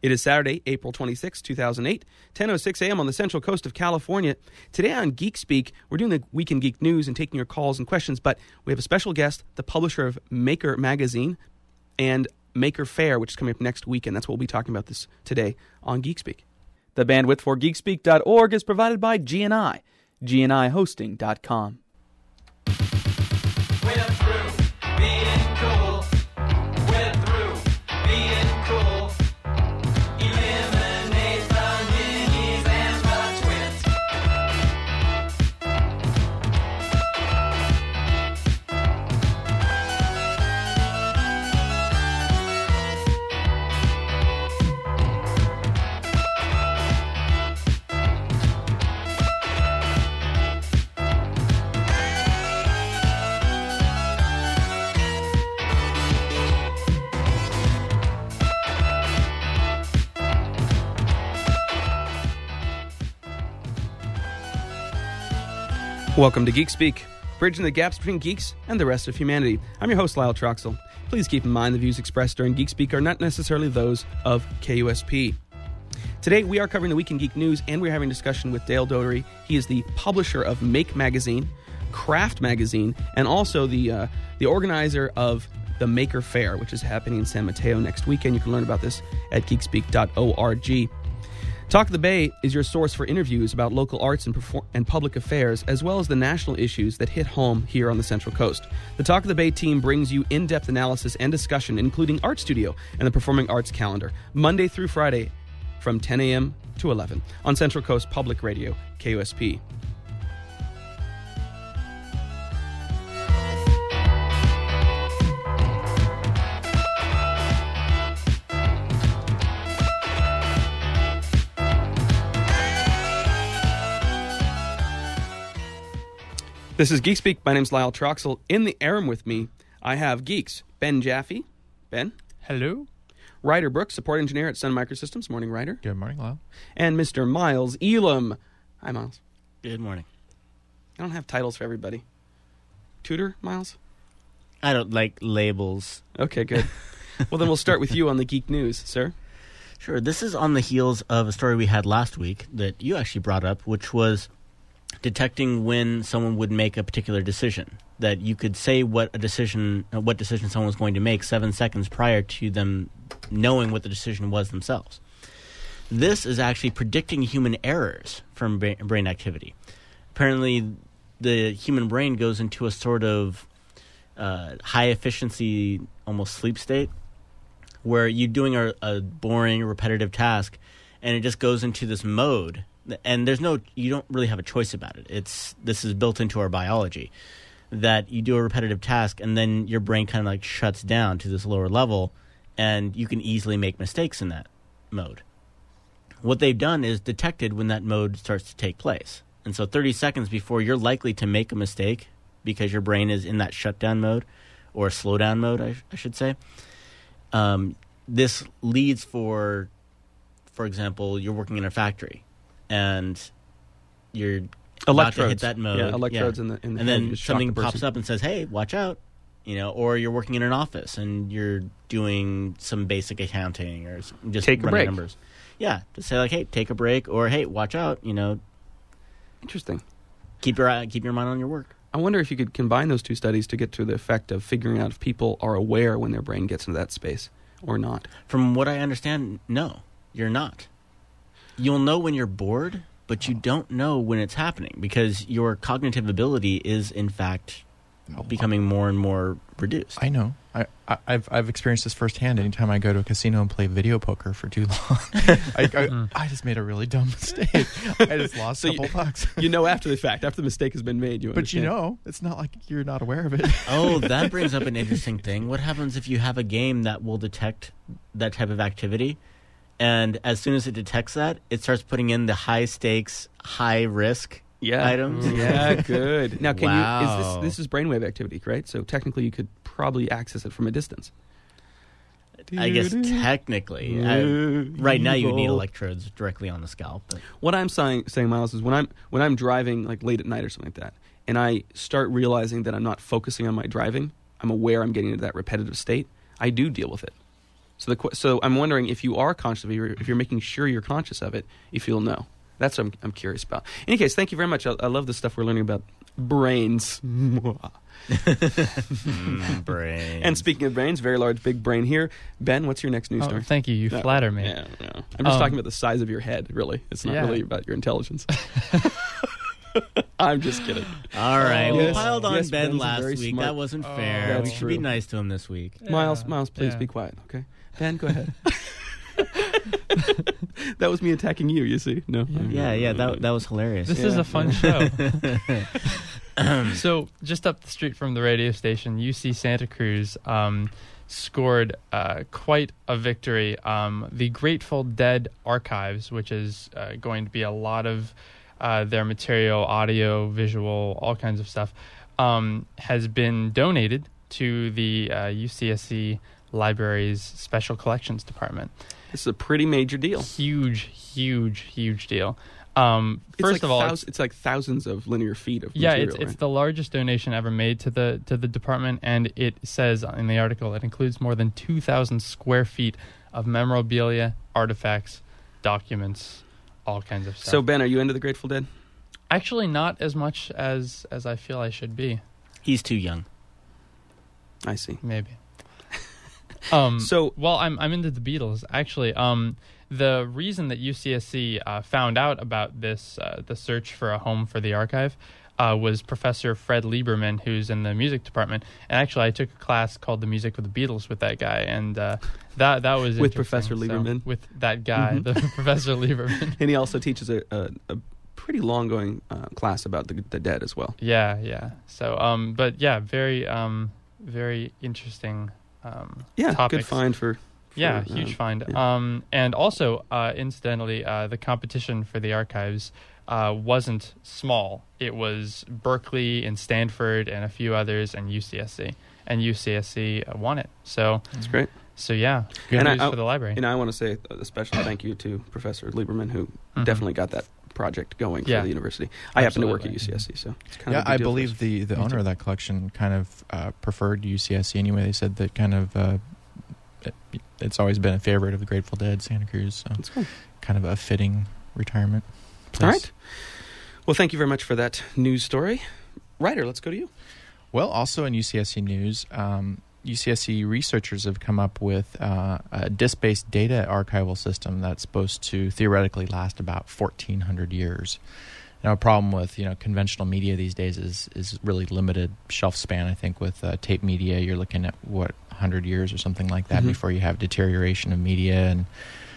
It is Saturday, April 26, 2008, 10:06 a.m. on the central coast of California. Today on Geek Speak, we're doing the Week in Geek News and taking your calls and questions, but we have a special guest, the publisher of Maker Magazine and Maker Faire, which is coming up next week, and that's what we'll be talking about this today on Geek Speak. The bandwidth for geekspeak.org is provided by GNI, GNIHosting.com. Welcome to Geek Speak, bridging the gaps between geeks and the rest of humanity. I'm your host, Lyle Troxel. Please keep in mind the views expressed during Geek Speak are not necessarily those of KUSP. Today, we are covering the Week in Geek News, and we're having a discussion with Dale Dougherty. He is the publisher of Make Magazine, Craft Magazine, and also the organizer of the Maker Faire, which is happening in San Mateo next weekend. You can learn about this at geekspeak.org. Talk of the Bay is your source for interviews about local arts and public affairs, as well as the national issues that hit home here on the Central Coast. The Talk of the Bay team brings you in-depth analysis and discussion, including Art Studio and the Performing Arts Calendar, Monday through Friday from 10 a.m. to 11 on Central Coast Public Radio, KUSP. This is Geek Speak. My name's Lyle Troxel. In the Aram with me, I have geeks. Ben Jaffe. Ben. Hello. Ryder Brooks, support engineer at Sun Microsystems. Morning, Ryder. Good morning, Lyle. And Mr. Miles Elam. Hi, Miles. Good morning. I don't have titles for everybody. Tutor, Miles? I don't like labels. Okay, good. Well, then we'll start with you on the Geek News, sir. Sure. This is on the heels of a story we had last week that you actually brought up, which was detecting when someone would make a particular decision. That you could say what decision someone was going to make 7 seconds prior to them knowing what the decision was themselves. This is actually predicting human errors from brain activity. Apparently, the human brain goes into a sort of high efficiency, almost sleep state, where you're doing a boring, repetitive task, and it just goes into this mode. And you don't really have a choice about it. This is built into our biology, that you do a repetitive task and then your brain kind of like shuts down to this lower level, and you can easily make mistakes in that mode. What they've done is detected when that mode starts to take place. And so 30 seconds before you're likely to make a mistake, because your brain is in that shutdown mode, or slowdown mode, I should say, this leads for example, you're working in a factory, and you're about to hit that mode. Yeah, electrodes in the and then something pops up and says, hey, watch out. Or you're working in an office and you're doing some basic accounting or just take a break. Numbers. Yeah, to say like, hey, take a break, or hey, watch out. Interesting. Keep your mind on your work. I wonder if you could combine those two studies to get to the effect of figuring out if people are aware when their brain gets into that space or not. From what I understand, no, you're not. You'll know when you're bored, but you don't know when it's happening because your cognitive ability is, in fact, becoming more and more reduced. I know. I've experienced this firsthand. Anytime I go to a casino and play video poker for too long, I just made a really dumb mistake. I just lost a couple bucks. After the fact, after the mistake has been made, But it's not like you're not aware of it. Oh, that brings up an interesting thing. What happens if you have a game that will detect that type of activity? And as soon as it detects that, it starts putting in the high-stakes, high-risk items. Yeah, good. Now, Wow. this is brainwave activity, right? So technically, you could probably access it from a distance. I guess technically. Right now, you need electrodes directly on the scalp. But. What I'm saying, Miles, is when I'm driving like late at night or something like that, and I start realizing that I'm not focusing on my driving, I'm aware I'm getting into that repetitive state, I do deal with it. So I'm wondering if you are conscious of it, if you're making sure you're conscious of it, if you'll know. That's what I'm curious about. In any case, thank you very much. I love the stuff we're learning about brains. Brains. And speaking of brains, very large, big brain here. Ben, what's your next news story? Thank you. You flatter me. Yeah, no. I'm just talking about the size of your head, really. It's not really about your intelligence. I'm just kidding. All right. We Yes. piled on Yes, Ben Ben's last very week. smart. That wasn't fair. That's We should true. be nice to him this week. Miles, please Yeah. be quiet, okay? Ben, go ahead. That was me attacking you, you see? No. Yeah, that was hilarious. This is a fun show. So, just up the street from the radio station, UC Santa Cruz scored quite a victory. The Grateful Dead archives, which is going to be a lot of their material, audio, visual, all kinds of stuff, has been donated to the UCSC Library's Special Collections Department. This is a pretty major deal. Huge deal. First of all, it's like thousands of linear feet of yeah, material, it's right? the largest donation ever made to the department, and it says in the article it includes more than 2,000 square feet of memorabilia, artifacts, documents, all kinds of stuff. So, Ben, are you into the Grateful Dead? Actually, not as much as I feel I should be. He's too young. I see. Maybe. So, well, I'm into the Beatles. Actually, the reason that UCSC found out about this, the search for a home for the archive, was Professor Fred Lieberman, who's in the music department. And actually, I took a class called "The Music of the Beatles" with that guy, and that was With interesting. Professor Lieberman? With that guy, the Professor Lieberman. and he also teaches a pretty long-going class about the Dead as well. Yeah. So, but yeah, very interesting. Good find for huge find. yeah. And also, incidentally, the competition for the archives wasn't small. It was Berkeley and Stanford and a few others and UCSC. And UCSC won it. So That's great. So yeah, good news for the library. And I want to say a special thank you to Professor Lieberman, who definitely got that project going for the university. I happen to work at UCSC, so it's kind of a big I deal believe the owner of that collection kind of preferred UCSC anyway. They said that kind of it's always been a favorite of the Grateful Dead, Santa Cruz. So that's cool. Kind of a fitting retirement place. All right. Well, thank you very much for that news story. Ryder, let's go to you. Well, also in UCSC news, UCSC researchers have come up with a disk-based data archival system that's supposed to theoretically last about 1,400 years. Now, a problem with conventional media these days is really limited shelf span. I think with tape media, you're looking at 100 years or something like that before you have deterioration of media, and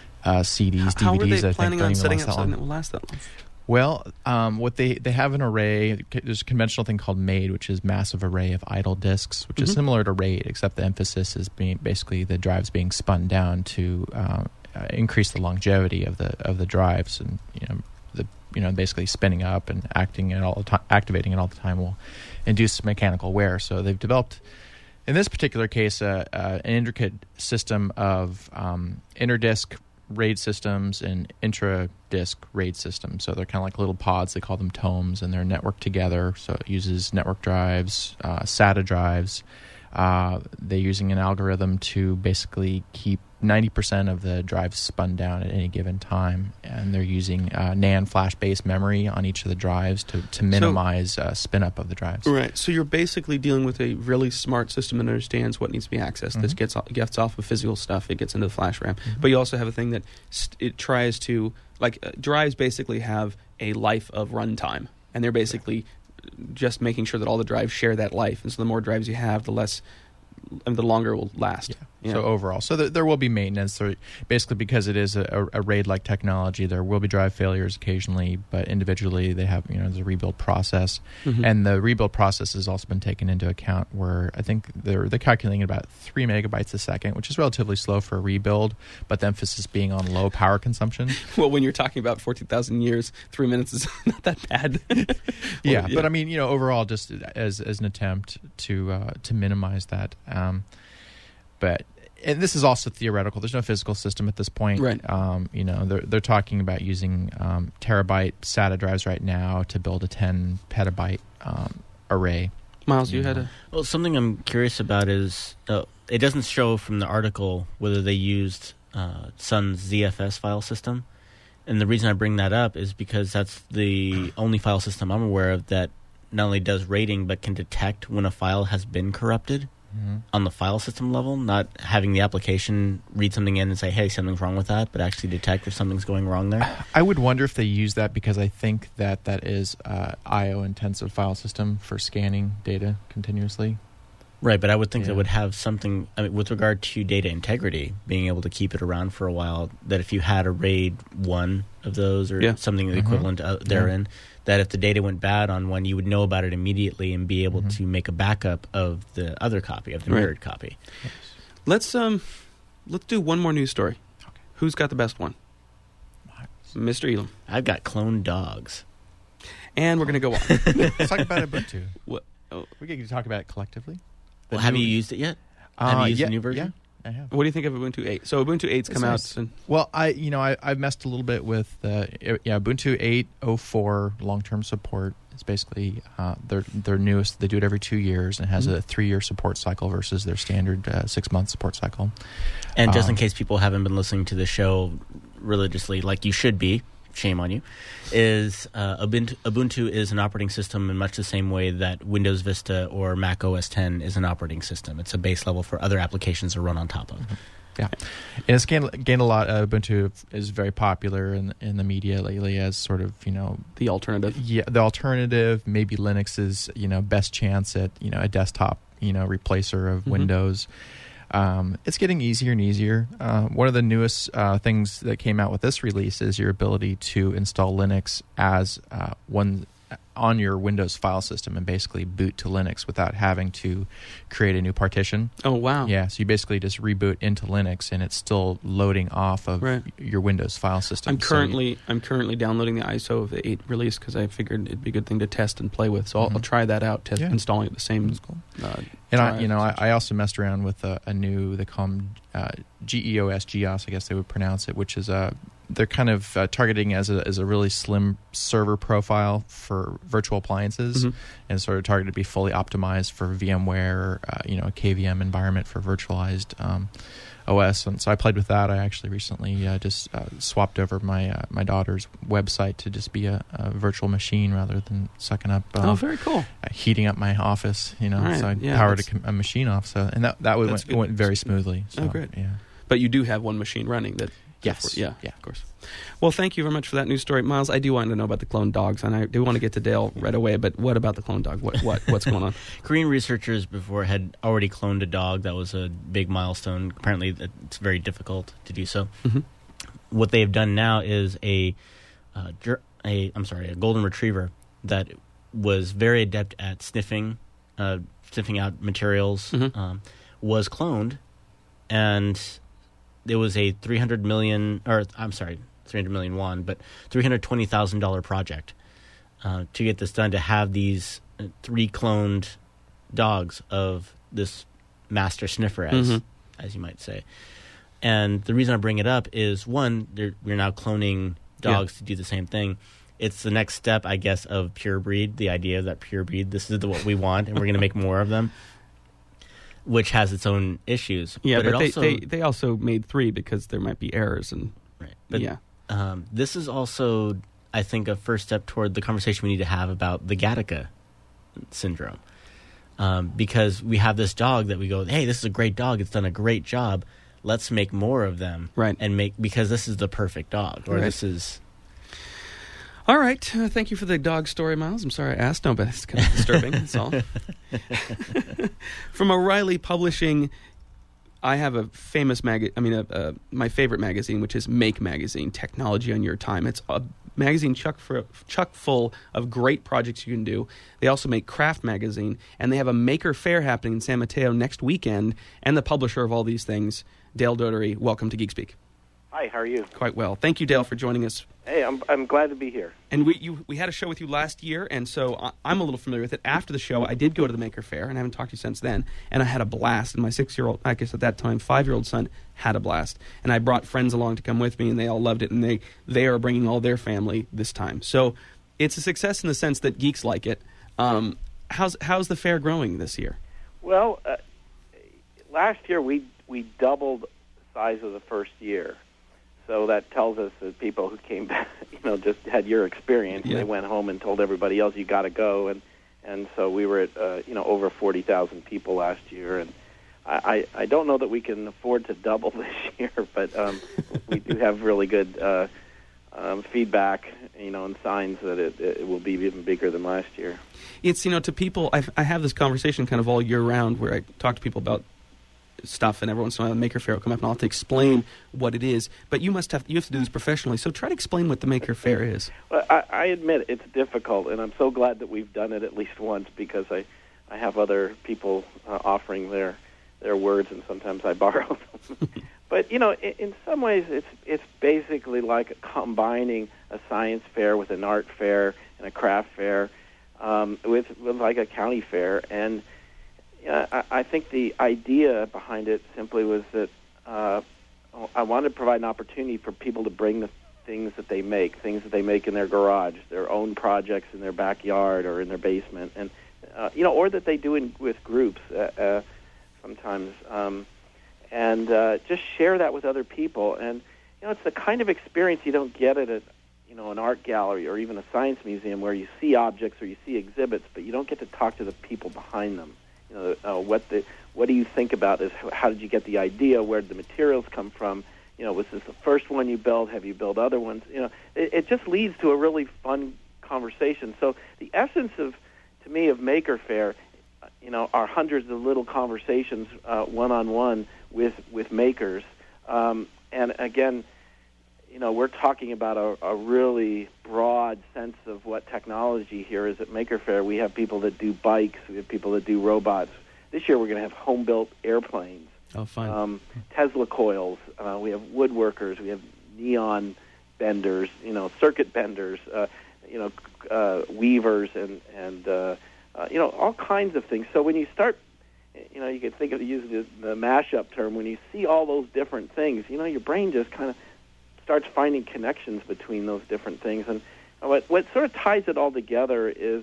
CDs, DVDs. How are they I planning think on don't setting even up last that something long. that will last that long? Well, what they have an array. There's a conventional thing called MAID, which is massive array of idle disks, which is similar to RAID, except the emphasis is being basically the drives being spun down to increase the longevity of the drives, and basically spinning up and activating it all the time will induce mechanical wear. So they've developed, in this particular case, an intricate system of inter-disk RAID systems and intra-disk RAID systems. So they're kind of like little pods. They call them tomes, and they're networked together. So it uses network drives, SATA drives. They're using an algorithm to basically keep 90% of the drives spun down at any given time, and they're using NAND flash-based memory on each of the drives to minimize spin-up of the drives. Right. So you're basically dealing with a really smart system that understands what needs to be accessed. This gets off of physical stuff. It gets into the flash RAM. But you also have a thing that it tries to, drives basically have a life of runtime, and they're basically just making sure that all the drives share that life. And so the more drives you have, the longer it will last. Yeah. So overall, there will be maintenance. Basically, because it is a RAID-like technology, there will be drive failures occasionally, but individually they have, there's a rebuild process. And the rebuild process has also been taken into account, where I think they're calculating about 3 megabytes a second, which is relatively slow for a rebuild, but the emphasis being on low power consumption. Well, when you're talking about 14,000 years, 3 minutes is not that bad. Yeah, but I mean, overall, just as an attempt to minimize that. And this is also theoretical. There's no physical system at this point. Right. They're talking about using terabyte SATA drives right now to build a 10 petabyte array. Miles, you had a... Well, something I'm curious about is it doesn't show from the article whether they used Sun's ZFS file system. And the reason I bring that up is because that's the only file system I'm aware of that not only does rating but can detect when a file has been corrupted on the file system level, not having the application read something in and say, hey, something's wrong with that, but actually detect if something's going wrong there. I would wonder if they use that because I think that is IO-intensive file system for scanning data continuously. Right, but I would think that would have something, with regard to data integrity, being able to keep it around for a while, that if you had a RAID 1 of those or something equivalent therein, that if the data went bad on one, you would know about it immediately and be able to make a backup of the other copy, of the mirrored copy. Let's do one more news story. Okay. Who's got the best one? Mr. Elam. I've got cloned dogs. And we're going to go on. Let's talk about Ubuntu. What? Oh. We can talk about it collectively. Well, have you used it yet? Have you used the new version? Yeah, I have. What do you think of Ubuntu 8? So Ubuntu 8's come nice. out. Well, I've messed a little bit with Ubuntu 8.04 long-term support. It's basically their newest. They do it every 2 years and has a 3-year support cycle versus their standard 6-month support cycle. And just in case people haven't been listening to the show religiously, like you should be, shame on you, is Ubuntu is an operating system in much the same way that Windows Vista or Mac OS X is an operating system. It's a base level for other applications to run on top of. Yeah, and it's gained a lot. Ubuntu is very popular in the media lately as sort of the alternative. Yeah, the alternative. Maybe Linux's best chance at a desktop replacer of Windows. It's getting easier and easier. One of the newest things that came out with this release is your ability to install Linux as one on your Windows file system and basically boot to Linux without having to create a new partition. Oh, wow. Yeah, so you basically just reboot into Linux and it's still loading off of your Windows file system. I'm currently downloading the ISO of the 8 release because I figured it'd be a good thing to test and play with. So I'll try that out, installing it the same. That's cool. And I also messed around with a new, they call them GEOS, I guess they would pronounce it, which is they're kind of targeting as a really slim server profile for virtual appliances, and sort of targeted to be fully optimized for VMware, a KVM environment for virtualized OS. And so I played with that. I actually recently just swapped over my daughter's website to just be a virtual machine rather than sucking up. Very cool. Heating up my office, so I powered a machine off. So and that went very smoothly. So, great. Yeah. But you do have one machine running that. Yes. Yeah, of course. Well, thank you very much for that news story, Miles. I do want to know about the cloned dogs, and I do want to get to Dale right away. But what about the cloned dog? What's going on? Korean researchers before had already cloned a dog. That was a big milestone. Apparently, it's very difficult to do so. What they have done now is a golden retriever that was very adept at sniffing out materials. Was cloned, and it was a 300 million won, but $320,000 project to get this done, to have these 3 cloned dogs of this master sniffer, as you might say. And the reason I bring it up is, one, we're now cloning dogs to do the same thing. It's the next step, I guess, of pure breed, the idea that pure breed, this is what we want, and we're going to make more of them, which has its own issues. Yeah, but they also made 3 because there might be errors. This is also, I think, a first step toward the conversation we need to have about the Gattaca syndrome. Because we have this dog that we go, hey, this is a great dog. It's done a great job. Let's make more of them. Right. And because this is the perfect dog. Or this is... All right. Thank you for the dog story, Miles. I'm sorry I asked. No, but it's kind of disturbing. That's all. From O'Reilly Publishing, I have a famous my favorite magazine, which is Make Magazine, Technology on Your Time. It's a magazine chock full of great projects you can do. They also make Craft Magazine, and they have a Maker Fair happening in San Mateo next weekend. And the publisher of all these things, Dale Dougherty, welcome to Geek Speak. Hi, how are you? Quite well. Thank you, Dale, for joining us. Hey, I'm glad to be here. And we had a show with you last year, and so I'm a little familiar with it. After the show, I did go to the Maker Fair, and I haven't talked to you since then, and I had a blast. And my 6-year-old, I guess at that time, 5-year-old son had a blast. And I brought friends along to come with me, and they all loved it, and they are bringing all their family this time. So it's a success in the sense that geeks like it. How's the fair growing this year? Well, last year we doubled the size of the first year. So that tells us that people who came back, just had your experience. Yeah. They went home and told everybody else, you got to go. And so we were at, over 40,000 people last year. And I don't know that we can afford to double this year, but we do have really good feedback, and signs that it will be even bigger than last year. It's, to people, I have this conversation kind of all year round where I talk to people about stuff, and every once in a while the Maker Faire will come up and I'll have to explain what it is. But you have to do this professionally, so try to explain what the Maker Faire is. Well, I admit it's difficult, and I'm so glad that we've done it at least once, because I have other people offering their words, and sometimes I borrow them. But in some ways it's basically like combining a science fair with an art fair and a craft fair, with like a county fair. And I think the idea behind it simply was that I wanted to provide an opportunity for people to bring the things that they make in their garage, their own projects in their backyard or in their basement, and or that they do with groups sometimes, and just share that with other people. And it's the kind of experience you don't get at an art gallery or even a science museum, where you see objects or you see exhibits, but you don't get to talk to the people behind them. What do you think about this? How did you get the idea? Where did the materials come from? Was this the first one you built? Have you built other ones? It just leads to a really fun conversation. So the essence to me, of Maker Faire, are hundreds of little conversations, one-on-one with makers. And again, we're talking about a really broad sense of what technology here is at Maker Faire. We have people that do bikes. We have people that do robots. This year we're going to have home-built airplanes. Oh, fun. Tesla coils. We have woodworkers. We have neon benders, circuit benders, weavers, and all kinds of things. So when you start, you can think of using the mashup term. When you see all those different things, your brain just kind of starts finding connections between those different things. And what sort of ties it all together is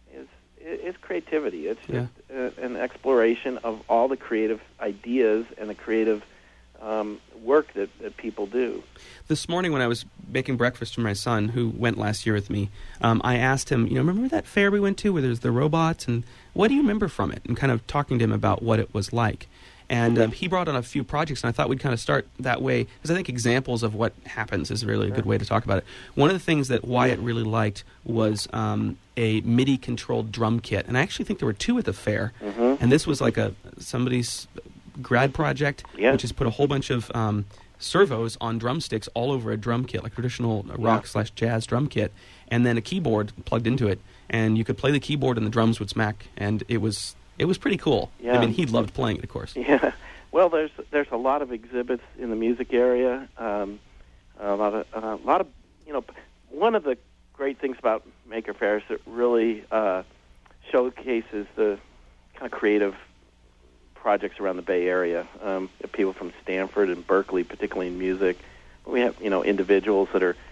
creativity. It's just an exploration of all the creative ideas and the creative work that people do. This morning when I was making breakfast for my son, who went last year with me, I asked him, remember that fair we went to where there's the robots, and what do you remember from it? And kind of talking to him about what it was like. And he brought on a few projects, and I thought we'd kind of start that way, because I think examples of what happens is really a good way to talk about it. One of the things that Wyatt really liked was a MIDI-controlled drum kit, and I actually think there were two at the fair. And this was like somebody's grad project, which is put a whole bunch of servos on drumsticks all over a drum kit, like traditional rock/jazz drum kit, and then a keyboard plugged into it, and you could play the keyboard and the drums would smack, and it was pretty cool. Yeah. I mean, he loved playing it, of course. Yeah. Well, there's a lot of exhibits in the music area. A lot of one of the great things about Maker Faire is it really showcases the kind of creative projects around the Bay Area. People from Stanford and Berkeley, particularly in music. We have individuals that are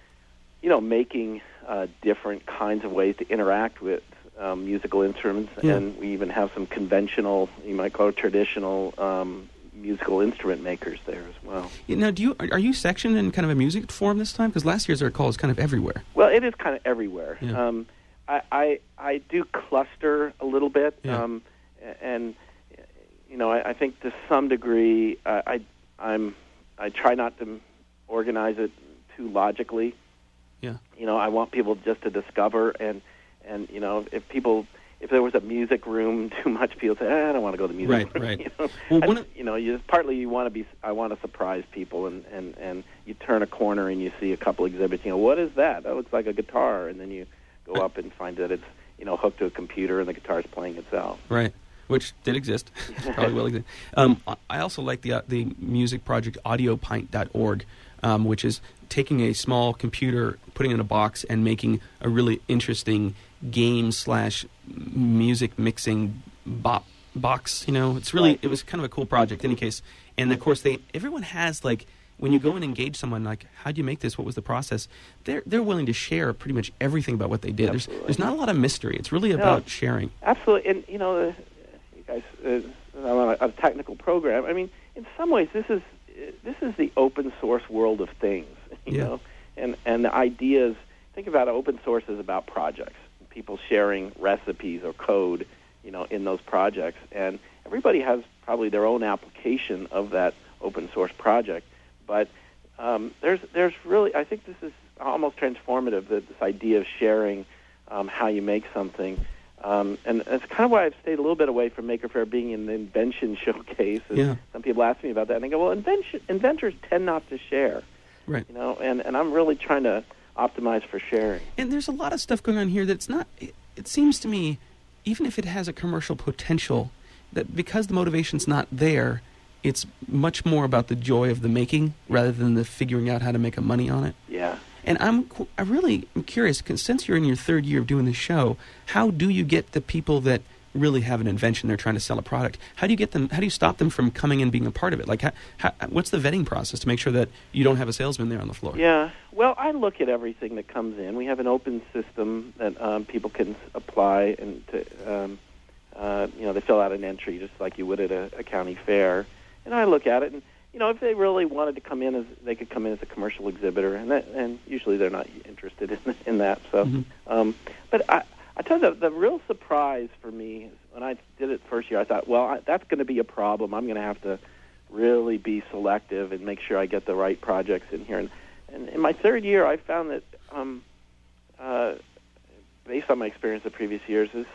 making different kinds of ways to interact with musical instruments, and we even have some conventional, you might call it traditional, musical instrument makers there as well. Now, are you sectioned in kind of a music form this time? Because last year's, I recall, was kind of everywhere. Well, it is kind of everywhere. Yeah. I do cluster a little bit, and I think to some degree, I try not to organize it too logically. Yeah. I want people just to discover, and if there was a music room too much, people say, I don't want to go to the music room. Right. I want to surprise people, and you turn a corner and you see a couple exhibits. What is that? That looks like a guitar, and then you go up and find that it's hooked to a computer and the guitar's playing itself. Right. Which did exist. Probably will exist. I also like the music project audiopint.org, which is taking a small computer, putting it in a box, and making a really interesting game/music mixing box. It's really It was kind of a cool project. In any case, and of course everyone has when you go and engage someone, how do you make this? What was the process? They're willing to share pretty much everything about what they did. There's not a lot of mystery. It's really about sharing. Absolutely, and you guys, on a technical program. I mean, in some ways, this is the open source world of things, you know, and the ideas. Think about it, open source is about projects, people sharing recipes or code, you know, in those projects, and everybody has probably their own application of that open source project. But there's really, I think this is almost transformative, this idea of sharing how you make something. And it's kind of why I've stayed a little bit away from Maker Faire being an invention showcase. Some people ask me about that, and I go, well, inventors tend not to share. Right. You know, and I'm really trying to optimize for sharing. And there's a lot of stuff going on here that's not, it seems to me, even if it has a commercial potential, that because the motivation's not there, it's much more about the joy of the making rather than the figuring out how to make money on it. Yeah. And I really am curious, because since you're in your third year of doing this show, how do you get the people that really have an invention, they're trying to sell a product, how do you get them, how do you stop them from coming and being a part of it? Like, what's the vetting process to make sure that you don't have a salesman there on the floor? Yeah, well, I look at everything that comes in. We have an open system that people can apply, and you know, they fill out an entry just like you would at a county fair. And I look at it, and you know, if they really wanted to come in, they could come in as a commercial exhibitor, and usually they're not interested in that. So, but I tell you, the real surprise for me is when I did it first year, I thought, well, that's going to be a problem. I'm going to have to really be selective and make sure I get the right projects in here. And in my third year, I found that, based on my experience of previous years, is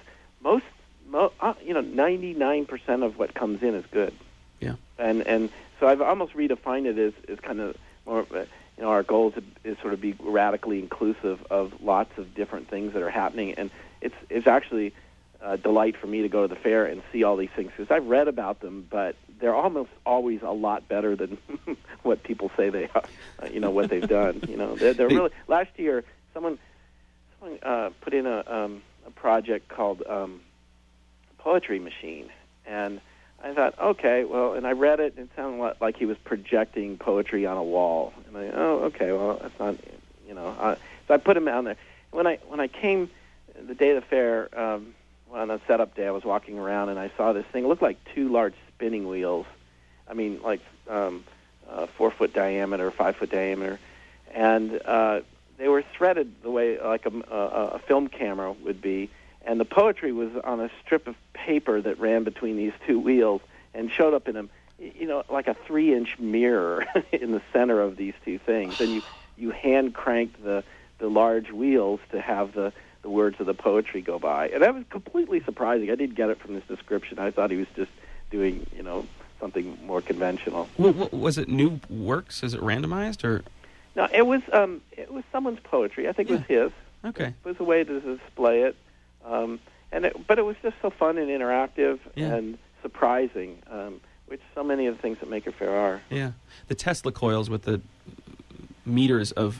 99% of what comes in is good. Yeah. And so I've almost redefined it as kind of more, you know, our goal is sort of be radically inclusive of lots of different things that are happening, and it's actually a delight for me to go to the fair and see all these things, because I've read about them, but they're almost always a lot better than what people say they are, you know, what they've done. You know, they're really. Last year, someone put in a project called Poetry Machine, and I thought, okay, well, and I read it, and it sounded like he was projecting poetry on a wall. And okay, well, that's not, you know. So I put him on there. When I came the day of the fair, on a setup day, I was walking around, and I saw this thing. It looked like two large spinning wheels. I mean, like 4-foot diameter, 5-foot diameter. And they were threaded the way like a film camera would be. And the poetry was on a strip of paper that ran between these two wheels and showed up in a, you know, like a 3-inch mirror in the center of these two things. And you hand cranked the large wheels to have the words of the poetry go by. And that was completely surprising. I didn't get it from this description. I thought he was just doing, you know, something more conventional. Well, was it new works? Is it randomized or? No, it was someone's poetry. I think it was his. Okay. It was a way to display it. But it was just so fun and interactive and surprising, which so many of the things that Maker Faire are. Yeah, the Tesla coils with the meters of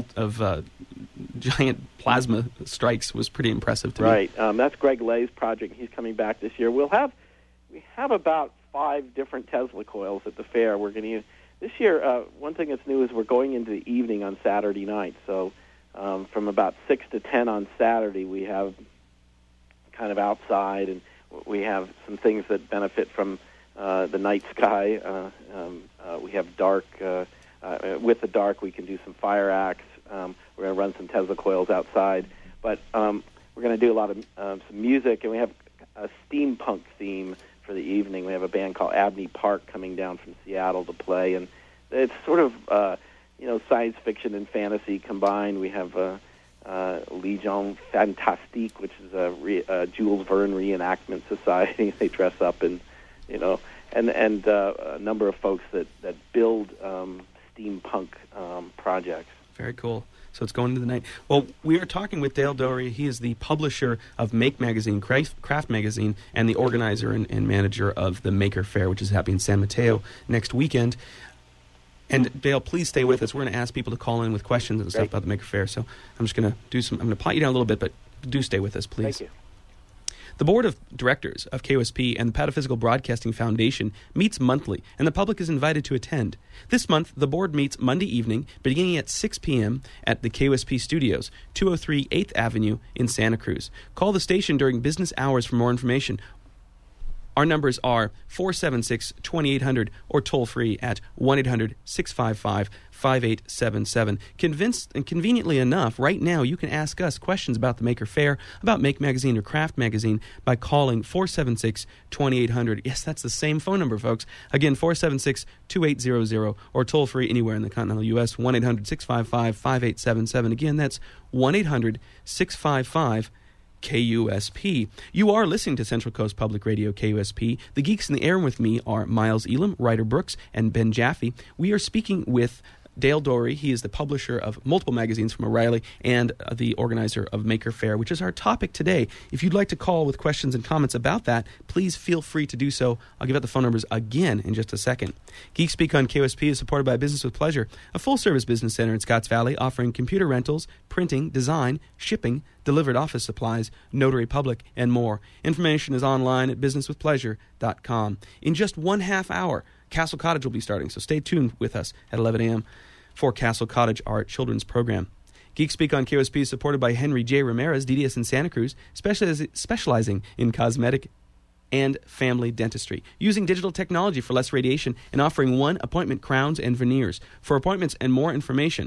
giant plasma strikes was pretty impressive to me. Right, that's Greg Lay's project. He's coming back this year. We have about 5 different Tesla coils at the fair. We're going to use this year. One thing that's new is we're going into the evening on Saturday night. So from about 6 to 10 on Saturday, we have kind of outside, and we have some things that benefit from the night sky. We have dark. With the dark, we can do some fire acts. We're going to run some Tesla coils outside, but we're going to do a lot of some music, and we have a steampunk theme for the evening. We have a band called Abney Park coming down from Seattle to play, and it's sort of science fiction and fantasy combined. We have Legion Fantastique, which is a Jules Verne reenactment society. They dress up and a number of folks that build steampunk projects. Very cool. So it's going into the night. Well, we are talking with Dale Dougherty. He is the publisher of Make Magazine, Craft Magazine, and the organizer and manager of the Maker Faire, which is happening in San Mateo next weekend. And Dale, please stay with us. We're going to ask people to call in with questions and stuff about the Maker Faire. So I'm just going to I'm going to plot you down a little bit, but do stay with us, please. Thank you. The board of directors of KUSP and the Pataphysical Broadcasting Foundation meets monthly, and the public is invited to attend. This month, the board meets Monday evening, beginning at 6 p.m. at the KUSP Studios, 203 8th Avenue in Santa Cruz. Call the station during business hours for more information. Our numbers are 476-2800 or toll free at 1-800-655-5877. Conveniently enough, right now you can ask us questions about the Maker Faire, about Make Magazine or Craft Magazine by calling 476-2800. Yes, that's the same phone number, folks. Again, 476-2800 or toll free anywhere in the continental U.S., 1-800-655-5877. Again, that's 1-800-655-KUSP. You are listening to Central Coast Public Radio, KUSP. The geeks in the air with me are Miles Elam, Ryder Brooks, and Ben Jaffe. We are speaking with Dale Dorey. He is the publisher of multiple magazines from O'Reilly and the organizer of Maker Faire, which is our topic today. If you'd like to call with questions and comments about that, please feel free to do so. I'll give out the phone numbers again in just a second. Geek Speak on KUSP is supported by Business with Pleasure, a full-service business center in Scotts Valley offering computer rentals, printing, design, shipping, delivered office supplies, notary public, and more. Information is online at businesswithpleasure.com. In just 1/2 hour, Castle Cottage will be starting, so stay tuned with us at 11 a.m. for Castle Cottage, our children's program. Geek Speak on KUSP is supported by Henry J. Ramirez, DDS in Santa Cruz, specializing in cosmetic and family dentistry, using digital technology for less radiation and offering one-appointment crowns and veneers. For appointments and more information,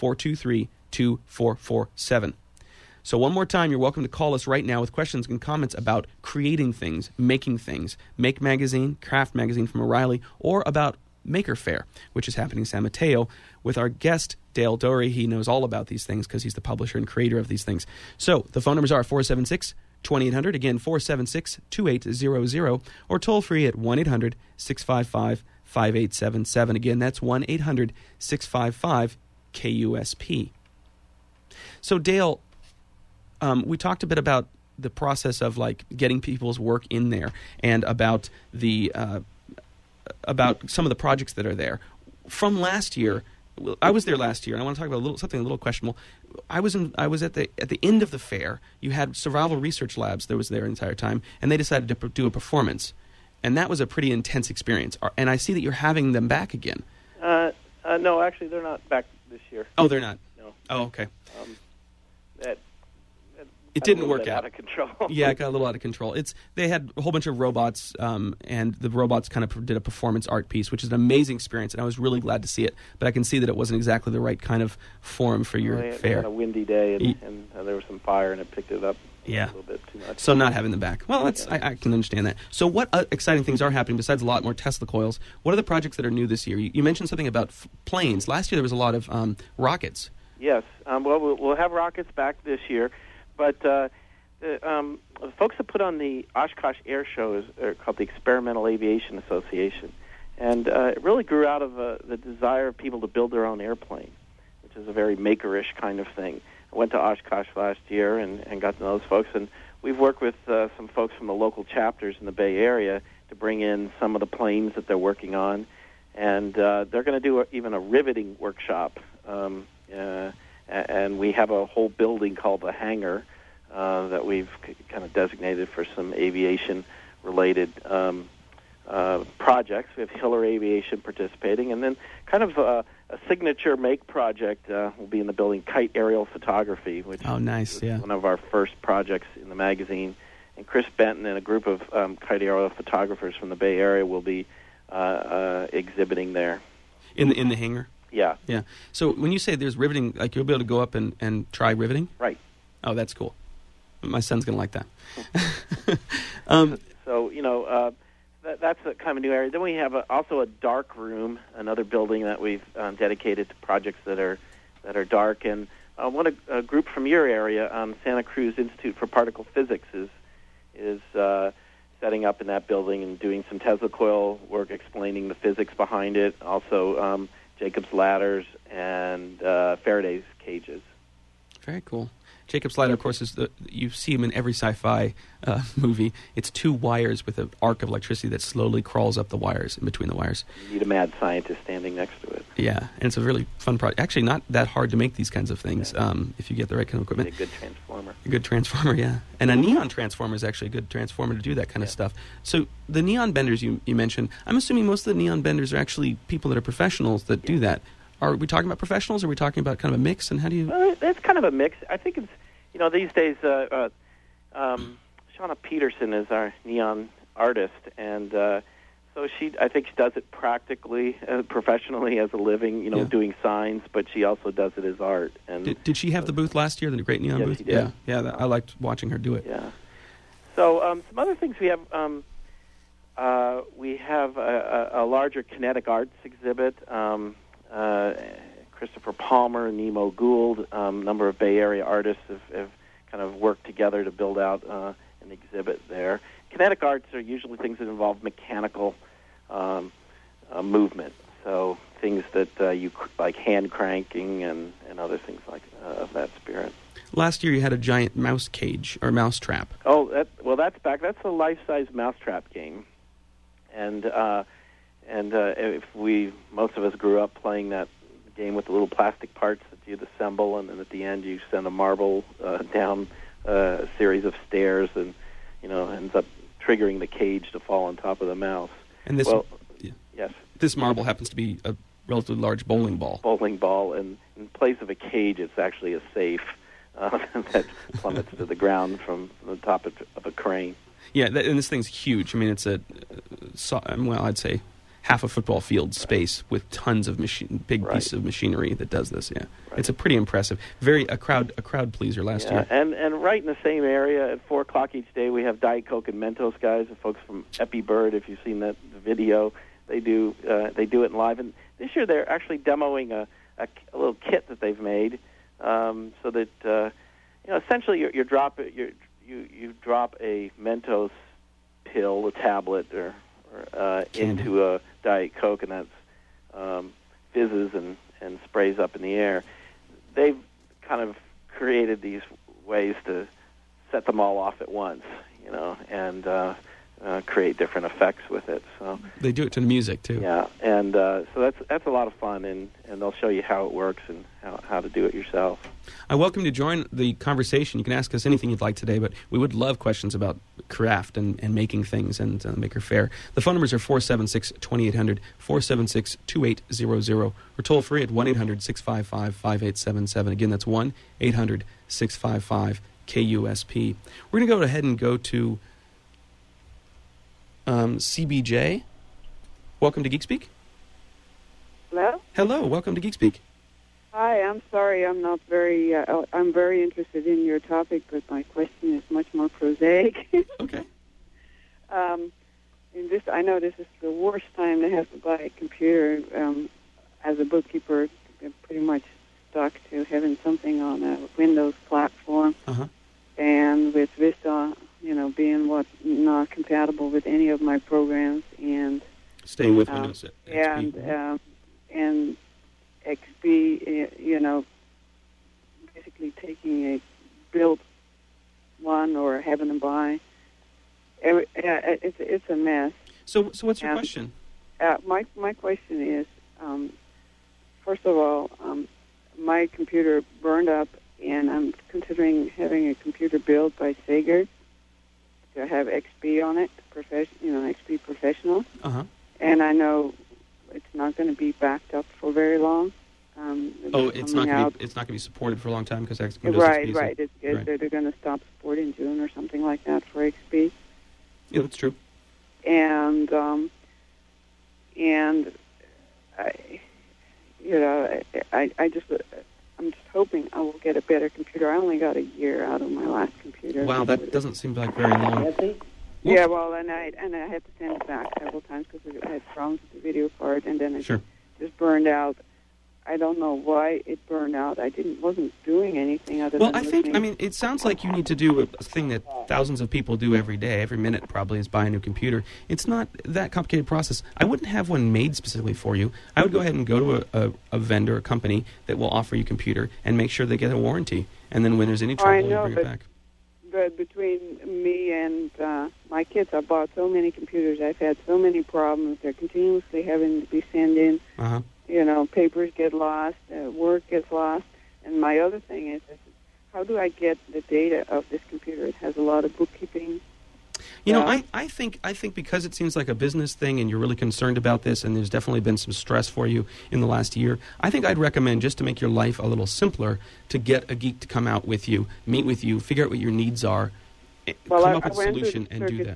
423-2447. So one more time, you're welcome to call us right now with questions and comments about creating things, making things, Make Magazine, Craft Magazine from O'Reilly, or about Maker Faire, which is happening in San Mateo, with our guest, Dale Dorey. He knows all about these things because he's the publisher and creator of these things. So the phone numbers are 476-2800, again, 476-2800, or toll free at 1-800-655-5877. Again, that's 1-800-655-KUSP. So Dale, we talked a bit about the process of like getting people's work in there and about the about some of the projects that are there. From last year, I was there last year, and I want to talk about something a little questionable. I was at the end of the fair. You had Survival Research Labs that was there the entire time, and they decided to do a performance, and that was a pretty intense experience. And I see that you're having them back again. No, actually, they're not back this year. Oh, they're not? No. Oh, okay. It didn't work out of control. Yeah, it got a little out of control. They had a whole bunch of robots, and the robots kind of did a performance art piece, which is an amazing experience, and I was really glad to see it. But I can see that it wasn't exactly the right kind of forum for your fair. They had a windy day, and there was some fire, and it picked it up a little bit too much. So not having them back. Well, I can understand that. So what exciting things are happening besides a lot more Tesla coils? What are the projects that are new this year? You mentioned something about planes. Last year there was a lot of rockets. Yes. Well, we'll have rockets back this year. But the folks that put on the Oshkosh Air Show are called the Experimental Aviation Association. And it really grew out of the desire of people to build their own airplane, which is a very maker-ish kind of thing. I went to Oshkosh last year and got to know those folks. And we've worked with some folks from the local chapters in the Bay Area to bring in some of the planes that they're working on. And they're going to do even a riveting workshop. And we have a whole building called the hangar that we've kind of designated for some aviation-related projects. We have Hiller Aviation participating, and then kind of a signature make project will be in the building, Kite Aerial Photography, which is one of our first projects in the magazine. And Chris Benton and a group of kite aerial photographers from the Bay Area will be exhibiting there. In the hangar? Yeah. Yeah. So when you say there's riveting, like you'll be able to go up and try riveting? Right. Oh, that's cool. My son's going to like that. So, that's a kind of a new area. Then we have also a dark room, another building that we've dedicated to projects that are dark. And a group from your area, Santa Cruz Institute for Particle Physics, is setting up in that building and doing some Tesla coil work, explaining the physics behind it. Also, Jacob's ladders and Faraday's cages. Very cool. Jacob's ladder, of course, you see him in every sci-fi movie. It's two wires with an arc of electricity that slowly crawls up the wires, in between the wires. You need a mad scientist standing next to it. Yeah, and it's a really fun project. Actually, not that hard to make these kinds of things if you get the right kind of equipment. A good transformer. A good transformer, yeah. And a neon transformer is actually a good transformer to do that kind of stuff. So the neon benders you mentioned, I'm assuming most of the neon benders are actually people that are professionals that do that. Are we talking about professionals, or are we talking about kind of a mix? And how do you... Well, it's kind of a mix. I think it's, these days, Shauna Peterson is our neon artist, and so I think she does it practically, professionally as a living, doing signs, but she also does it as art. And did she have the booth last year, the Great Neon yes, booth? She did. Yeah, I liked watching her do it. Yeah. So some other things we have. We have a larger kinetic arts exhibit. Christopher Palmer, Nemo Gould, a number of Bay Area artists have kind of worked together to build out an exhibit there. Kinetic arts are usually things that involve mechanical movement, so things that you like hand cranking and other things like of that spirit. Last year you had a giant mouse cage or mouse trap. Oh, that's back. That's a life-size mousetrap game, and most of us grew up playing that game with the little plastic parts that you'd assemble, and then at the end you send a marble down a series of stairs, and ends up triggering the cage to fall on top of the mouse. And this, yes, this marble happens to be a relatively large bowling ball. And in place of a cage, it's actually a safe that plummets to the ground from the top of a crane. Yeah, and this thing's huge. I mean, it's I'd say half a football field space with tons of big pieces of machinery that does this. Yeah, right. It's a pretty impressive, a crowd pleaser last year. And right in the same area at 4:00 each day we have Diet Coke and Mentos guys, the folks from Epi Bird. If you've seen that video, they do it live. And this year they're actually demoing a little kit that they've made, so that essentially you drop a Mentos pill, a tablet, or into a Diet Coke, and that fizzes and sprays up in the air. They've kind of created these ways to set them all off at once, and create different effects with it. So they do it to the music too. Yeah, and so that's a lot of fun, and they'll show you how it works and how to do it yourself. I welcome you to join the conversation. You can ask us anything you'd like today, but we would love questions about craft and making things and Maker Faire. The phone numbers are 476-2800, 476-2800, or toll free at 1-800-655-5877. Again, that's 1-800-655-KUSP. We're going to go ahead and go to CBJ. Welcome to Geek Speak. Hello? Hello, welcome to Geek Speak. Hi, I'm sorry, I'm not very, I'm very interested in your topic, but my question is much more prosaic. Okay. I know this is the worst time to have to buy a computer. As a bookkeeper, I'm pretty much stuck to having something on a Windows platform. Uh-huh. And with Vista, being not compatible with any of my programs, and staying with Windows XP. And XP, basically taking a built one or having to buy. It's a mess. So what's your question? My question is, first of all, my computer burned up, and I'm considering having a computer built by Sager to have XP on it, XP Professional. Uh-huh. And I know it's not going to be backed up for very long. It's not going to be supported for a long time because Windows right, XP right. They're going to stop support in June or something like that for XP. Yeah, that's true. And I'm just hoping I will get a better computer. I only got a year out of my last computer. Wow, that doesn't seem like very long. Yeah, well, and I had to send it back several times because I had problems with the video card, and then it just burned out. I don't know why it burned out. I wasn't doing anything other than listening. It sounds like you need to do a thing that thousands of people do every day, every minute probably, is buy a new computer. It's not that complicated process. I wouldn't have one made specifically for you. I would go ahead and go to a vendor, a company that will offer you a computer and make sure they get a warranty. And then when there's any trouble, you bring it back. But between me and my kids, I bought so many computers. I've had so many problems. They're continuously having to be sent in. Uh-huh. Papers get lost, work gets lost. And my other thing is how do I get the data of this computer? It has a lot of bookkeeping. I think because it seems like a business thing and you're really concerned about this and there's definitely been some stress for you in the last year, I think I'd recommend, just to make your life a little simpler, to get a geek to come out with you, meet with you, figure out what your needs are, come up with a solution and do that.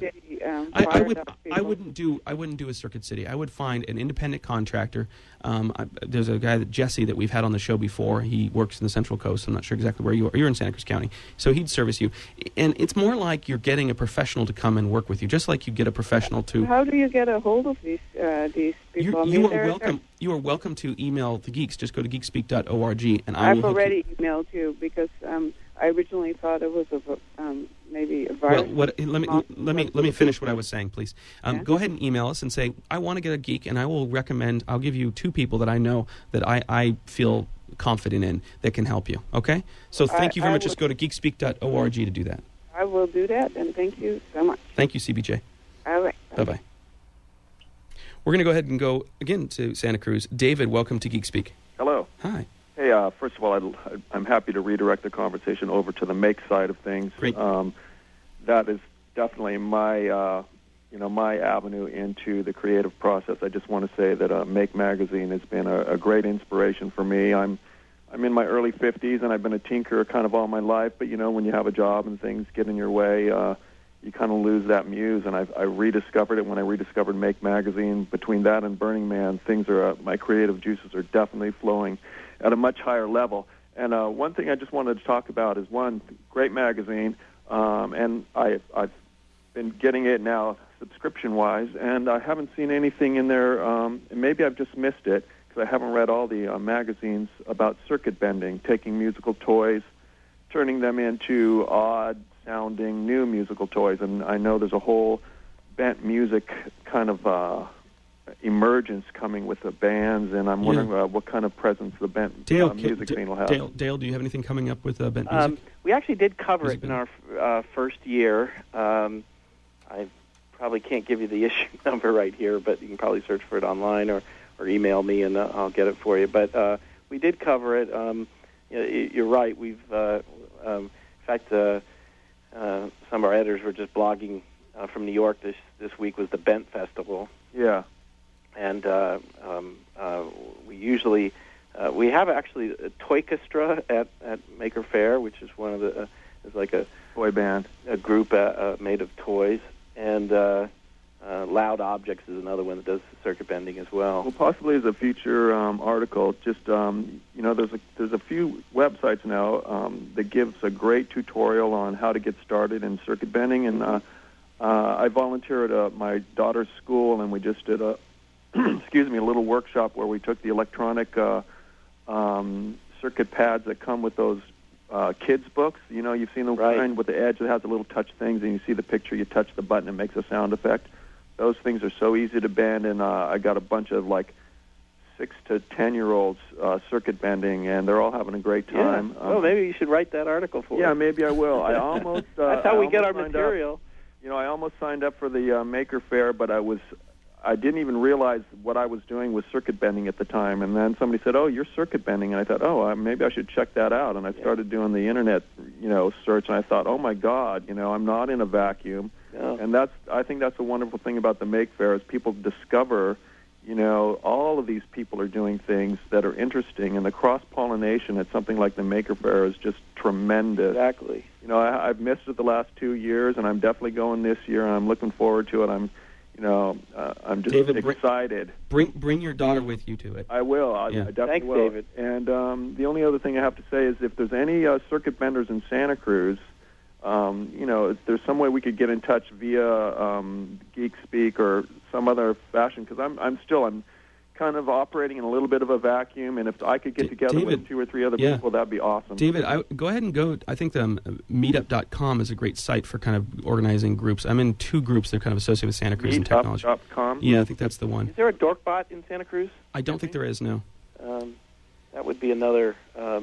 I fired up people. I wouldn't do a Circuit City. I would find an independent contractor. There's a guy, Jesse, that we've had on the show before. He works in the Central Coast. I'm not sure exactly where you are. You're in Santa Cruz County, so he'd service you. And it's more like you're getting a professional to come and work with you, just like you get a professional to. How do you get a hold of these people? You are welcome. You are welcome to email the Geeks. Just go to geekspeak.org, and I've already emailed you because I originally thought it was maybe a virus. Well, let me finish what I was saying, please. Go ahead and email us and say, I want to get a geek, and I will recommend. I'll give you 2 people that I know that I feel confident in that can help you. Okay? So thank you very much. Just go to geekspeak.org to do that. I will do that, and thank you so much. Thank you, CBJ. All right. Bye-bye. We're going to go ahead and go again to Santa Cruz. David, welcome to Geek Speak. Hello. Hi. Hey, first of all, I'm happy to redirect the conversation over to the make side of things. Great. That is definitely my avenue into the creative process. I just want to say that Make Magazine has been a great inspiration for me. I'm in my early 50s, and I've been a tinkerer kind of all my life. But when you have a job and things get in your way, you kind of lose that muse. And I rediscovered it when I rediscovered Make Magazine. Between that and Burning Man, my creative juices are definitely flowing at a much higher level. And one thing I just wanted to talk about is, one, great magazine, and I've been getting it now subscription-wise, and I haven't seen anything in there, and maybe I've just missed it, because I haven't read all the magazines about circuit bending, taking musical toys, turning them into odd-sounding new musical toys. And I know there's a whole bent music kind of emergence coming with the bands, and I'm wondering what kind of presence the bent music scene will have. Dale, do you have anything coming up with bent music? We actually did cover it in our first year. I probably can't give you the issue number right here, but you can probably search for it online or email me, and I'll get it for you. But we did cover it. You're right. We've, in fact, some of our editors were just blogging from New York. This week was the Bent Festival. Yeah. And we usually we have actually a Toykestra at Maker Faire, which is one of the is like a toy band, a group made of toys, and Loud Objects is another one that does circuit bending as well. Well, possibly as a future article. Just there's a few websites now that gives a great tutorial on how to get started in circuit bending, and I volunteered at my daughter's school, and we just did a a little workshop where we took the electronic circuit pads that come with those kids' books. You've seen the kind with the edge that has the little touch things, and you see the picture, you touch the button, it makes a sound effect. Those things are so easy to bend, and I got a bunch of 6 to 10-year-olds circuit bending, and they're all having a great time. Yeah. Well, maybe you should write that article for us. Yeah, maybe I will. I almost that's how we get our material. I almost signed up for the Maker Faire, but I didn't even realize what I was doing was circuit bending at the time. And then somebody said, "Oh, you're circuit bending," and I thought, maybe I should check that out. And I started doing the internet, search, and I thought, oh my God, I'm not in a vacuum. No. And I think that's a wonderful thing about the Make Faire is people discover, all of these people are doing things that are interesting, and the cross-pollination at something like the Maker Faire is just tremendous. Exactly. I've missed it the last 2 years, and I'm definitely going this year, and I'm looking forward to it. I'm just David, excited. Bring your daughter with you to it. I will. I definitely Thanks, will. David. And the only other thing I have to say is if there's any circuit benders in Santa Cruz, if there's some way we could get in touch via Geek Speak or some other fashion, because I'm kind of operating in a little bit of a vacuum, and if I could get together with 2 or 3 other people, that'd be awesome. David, go ahead and go. I think the meetup.com is a great site for kind of organizing groups. I'm in 2 groups that are kind of associated with Santa Cruz and technology. Meetup.com? Yeah, I think that's the one. Is there a Dorkbot in Santa Cruz? I don't think there is, no. That would be another...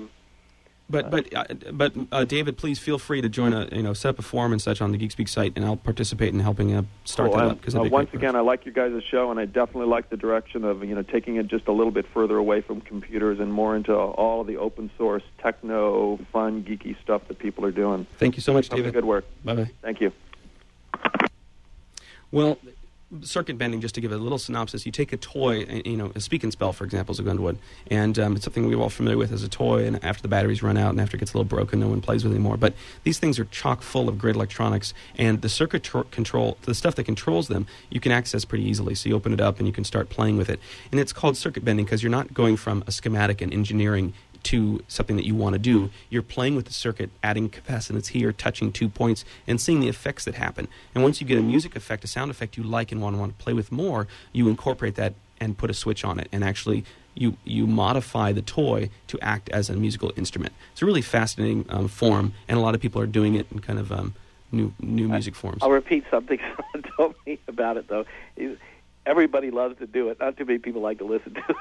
But David, please feel free to join set up a forum and such on the GeekSpeak site, and I'll participate in helping start that up. Because once again, I like you guys' show, and I definitely like the direction of taking it just a little bit further away from computers and more into all of the open source, techno, fun, geeky stuff that people are doing. Thank you so much, David. Good work. Bye bye. Thank you. Well, circuit bending, just to give a little synopsis, you take a toy, a Speak and Spell, for example, is a Gundwood, and it's something we're all familiar with as a toy, and after the batteries run out and after it gets a little broken, no one plays with it anymore. But these things are chock full of grid electronics, and the circuit control, the stuff that controls them, you can access pretty easily. So you open it up and you can start playing with it. And it's called circuit bending because you're not going from a schematic and engineering to something that you want to do. You're playing with the circuit, adding capacitance here, touching 2 points, and seeing the effects that happen. And once you get a music effect, a sound effect you like and want to play with more, you incorporate that and put a switch on it. And actually, you modify the toy to act as a musical instrument. It's a really fascinating form, and a lot of people are doing it in kind of new music forms. I'll repeat something someone told me about it, though. Everybody loves to do it. Not too many people like to listen to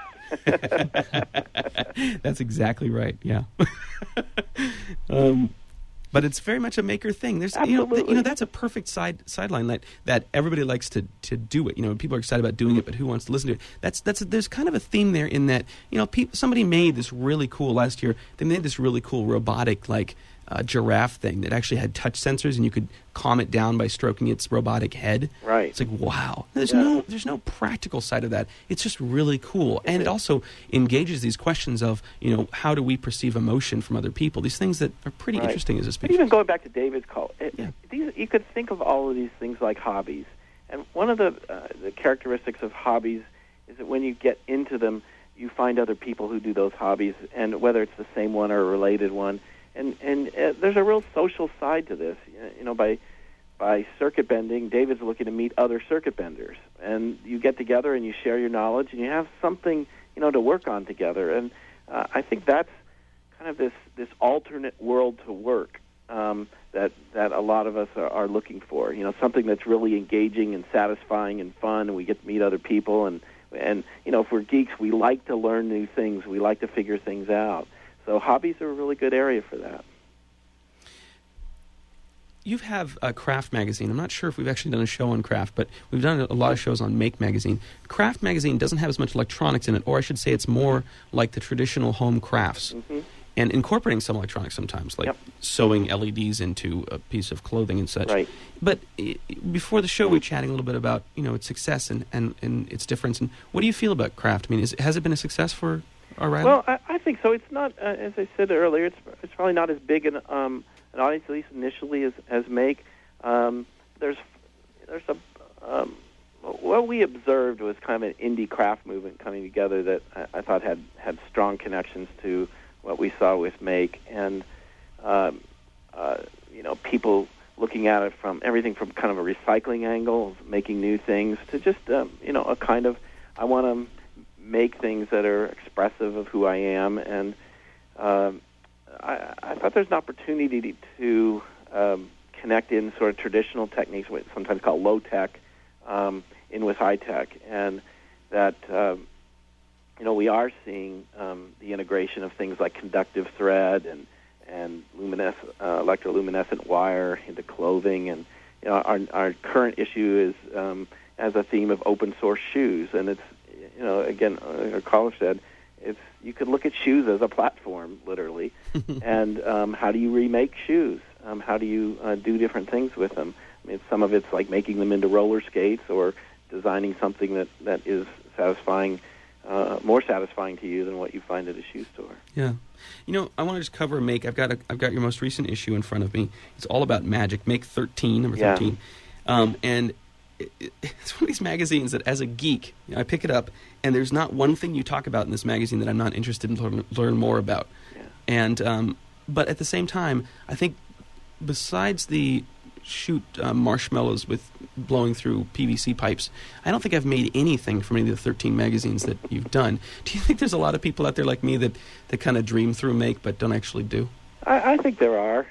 it. That's exactly right. Yeah. But it's very much a maker thing. There's, Absolutely. That's a perfect sideline that everybody likes to do it. People are excited about doing it, but who wants to listen to it? There's kind of a theme there in that somebody made this really cool last year. They made this really cool robotic giraffe thing that actually had touch sensors, and you could calm it down by stroking its robotic head. Right. It's like, wow. There's no practical side of that. It's just really cool, and it also engages these questions of how do we perceive emotion from other people? These things that are pretty interesting as a speaker. Even going back to David's call, you could think of all of these things like hobbies, and one of the characteristics of hobbies is that when you get into them, you find other people who do those hobbies, and whether it's the same one or a related one. And there's a real social side to this. By circuit bending, David's looking to meet other circuit benders, and you get together and you share your knowledge, and you have something to work on together. And I think that's kind of this alternate world to work that a lot of us are looking for. Something that's really engaging and satisfying and fun, and we get to meet other people. And if we're geeks, we like to learn new things. We like to figure things out. So hobbies are a really good area for that. You have a Craft magazine. I'm not sure if we've actually done a show on Craft, but we've done a lot of shows on Make magazine. Craft magazine doesn't have as much electronics in it, or I should say it's more like the traditional home crafts, and incorporating some electronics sometimes, like sewing LEDs into a piece of clothing and such. Right. But before the show, we were chatting a little bit about its success and its difference. And what do you feel about Craft? I mean, has it been a success for O'Reilly? Well, I think so. It's not, as I said earlier, it's probably not as big an audience, at least initially, as Make. There's what we observed was kind of an indie craft movement coming together that I thought had strong connections to what we saw with Make, and people looking at it from everything from kind of a recycling angle, making new things, to just a kind of, I want to make things that are expressive of who I am, and I thought there's an opportunity to connect in sort of traditional techniques, what sometimes called low tech, in with high tech, and that we are seeing the integration of things like conductive thread and electroluminescent wire into clothing, and our current issue is as a theme of open source shoes, and it's again, our caller said, you could look at shoes as a platform, literally, and how do you remake shoes? How do you do different things with them? I mean, some of it's like making them into roller skates or designing something that is satisfying, more satisfying to you than what you find at a shoe store. Yeah. I want to just cover Make. I've got your most recent issue in front of me. It's all about magic. Make 13, number 13. And it's one of these magazines that, as a geek, I pick it up, and there's not one thing you talk about in this magazine that I'm not interested in to learn more about. Yeah. And but at the same time, I think besides the shoot marshmallows with blowing through PVC pipes, I don't think I've made anything from any of the 13 magazines that you've done. Do you think there's a lot of people out there like me that kind of dream through Make but don't actually do? I think there are.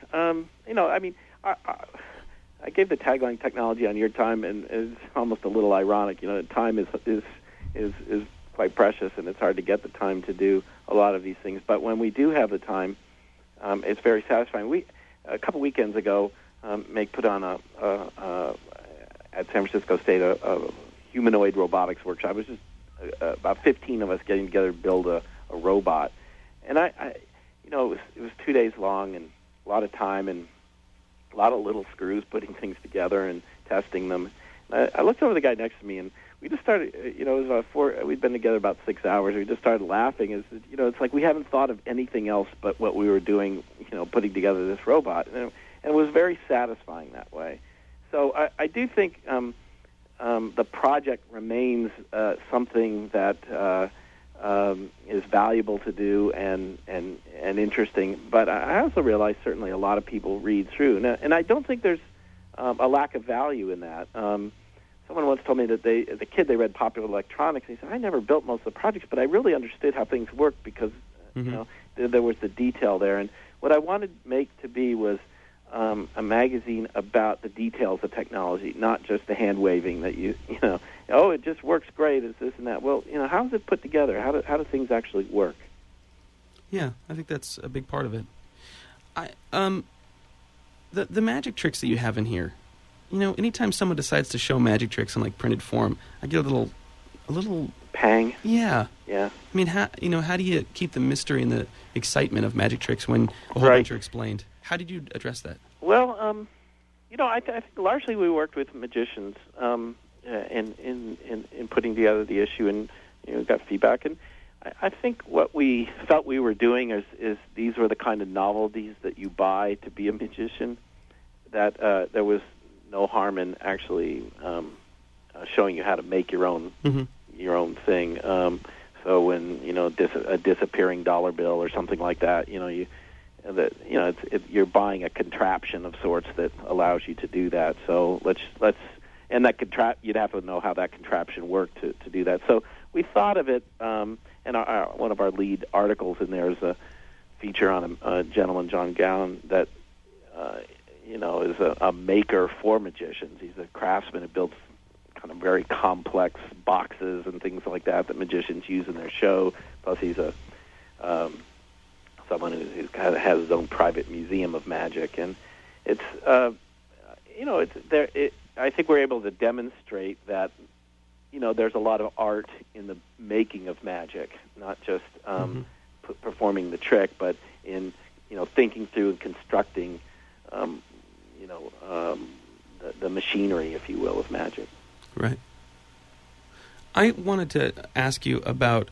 I gave the tagline "Technology on Your Time," and it's almost a little ironic. Time is quite precious, and it's hard to get the time to do a lot of these things. But when we do have the time, it's very satisfying. A couple weekends ago, Make put on at San Francisco State a humanoid robotics workshop. It was just about 15 of us getting together to build a robot, and it was 2 days long and a lot of time and a lot of little screws putting things together and testing them. I looked over the guy next to me, and we just started, it was about we'd been together about 6 hours. We just started laughing. It's like we haven't thought of anything else but what we were doing, putting together this robot. And it was very satisfying that way. So I do think the project remains something that is valuable to do and interesting. But I also realize certainly a lot of people read through. And I don't think there's a lack of value in that. Someone once told me that as a kid they read Popular Electronics. And he said, I never built most of the projects, but I really understood how things worked because there was the detail there. And what I wanted Make to be was a magazine about the details of technology, not just the hand waving that it just works great, it's this and that. Well, how is it put together? How do things actually work? Yeah, I think that's a big part of it. The magic tricks that you have in here, anytime someone decides to show magic tricks in like printed form, I get a little pang. Yeah. Yeah. I mean, how do you keep the mystery and the excitement of magic tricks when a whole bunch are explained? How did you address that? Well, I think largely we worked with magicians in putting together the issue, and got feedback. And I think what we felt we were doing is these were the kind of novelties that you buy to be a magician. That there was no harm in actually showing you how to make your own your own thing. So when a disappearing dollar bill or something like that, you're buying a contraption of sorts that allows you to do that. So let's and that you'd have to know how that contraption worked to do that. So we thought of it, and one of our lead articles in there is a feature on a gentleman, John Gowan, that is a maker for magicians. He's a craftsman who builds kind of very complex boxes and things like that magicians use in their show. Plus, he's someone who kind of has his own private museum of magic, and it's it's there. I think we're able to demonstrate that there's a lot of art in the making of magic, not just performing the trick, but in thinking through and constructing the machinery, if you will, of magic. Right. I wanted to ask you about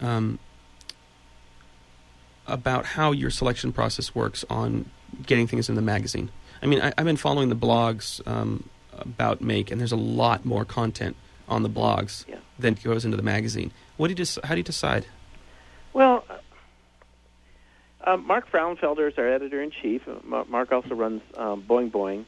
how your selection process works on getting things in the magazine. I mean, I've been following the blogs about Make, and there's a lot more content on the blogs than goes into the magazine. How do you decide? Well, Mark Frauenfelder is our editor-in-chief. Mark also runs BoingBoing.net,